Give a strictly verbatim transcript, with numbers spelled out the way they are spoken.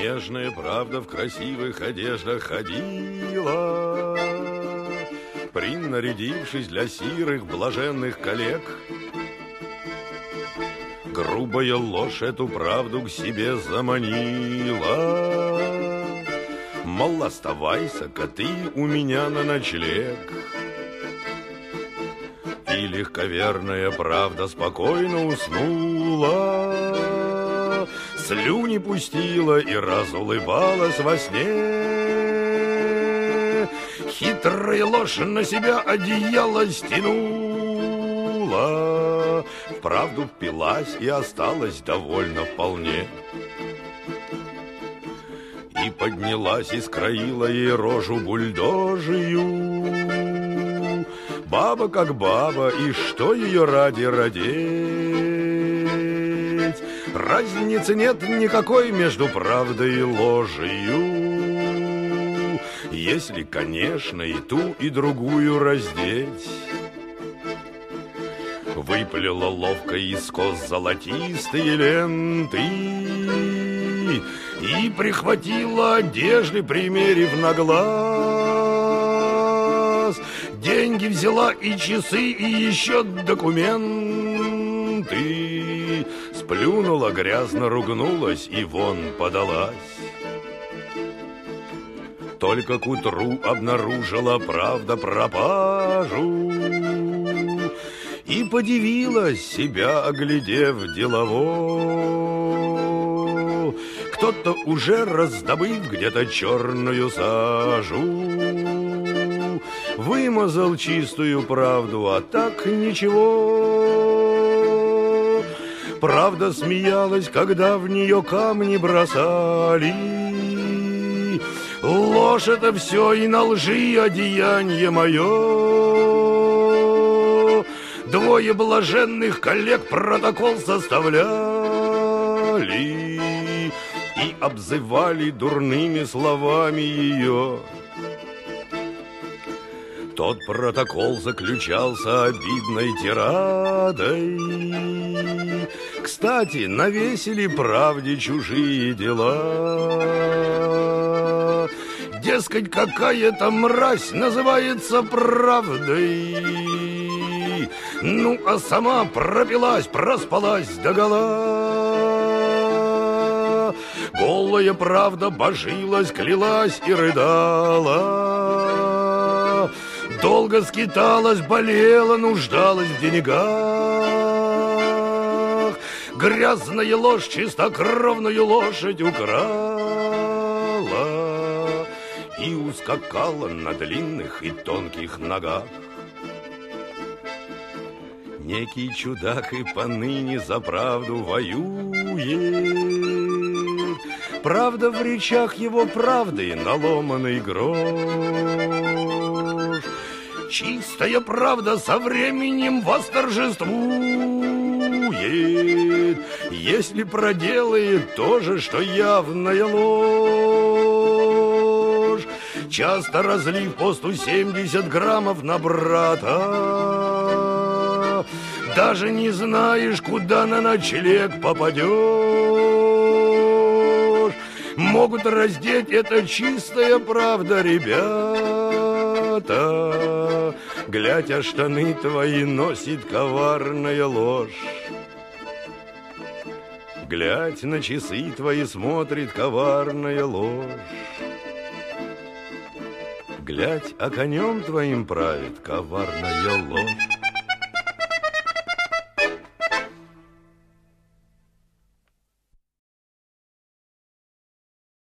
Нежная правда в красивых одеждах ходила, принарядившись для сирых блаженных коллег. Грубая ложь эту правду к себе заманила, мол, оставайся-ка ты у меня на ночлег. И легковерная правда спокойно уснула, слюни пустила и разулыбалась во сне. Хитрая ложь на себя одеяло стянула, в правду впилась и осталась довольна вполне. И поднялась и скроила ей рожу бульдожию. Баба как баба, и что ее ради родить? Разницы нет никакой между правдой и ложью, если, конечно, и ту, и другую раздеть. Выплела ловко из кос золотистые ленты и прихватила одежды, примерив на глаз. Деньги взяла и часы, и еще документы. Сплюнула, грязно ругнулась и вон подалась. Только к утру обнаружила правда пропажу и подивилась, себя оглядев делово. Кто-то уже раздобыв где-то черную сажу, вымазал чистую правду, а так ничего. Правда смеялась, когда в нее камни бросали. Ложь это все, и на лжи одеяние мое. Двое блаженных коллег протокол составляли и обзывали дурными словами ее. Тот протокол заключался обидной тирадой. Кстати, навесили правде чужие дела. Дескать, какая-то мразь называется правдой. Ну, а сама пропилась, проспалась догола. Голая правда божилась, клялась и рыдала. Долго скиталась, болела, нуждалась в деньгах. Грязная ложь чистокровную лошадь украла и ускакала на длинных и тонких ногах. Некий чудак и поныне за правду воюет. Правда в речах его правды наломанный грош. Чистая правда со временем восторжествует, если проделает то же, что явная ложь. Часто разлив по сто семьдесят граммов на брата, даже не знаешь, куда на ночлег попадешь. Могут раздеть, это чистая правда, ребята. Глядь, а штаны твои носит коварная ложь. Глядь, на часы твои смотрит коварная ложь. Глядь, а конем твоим правит коварная ложь.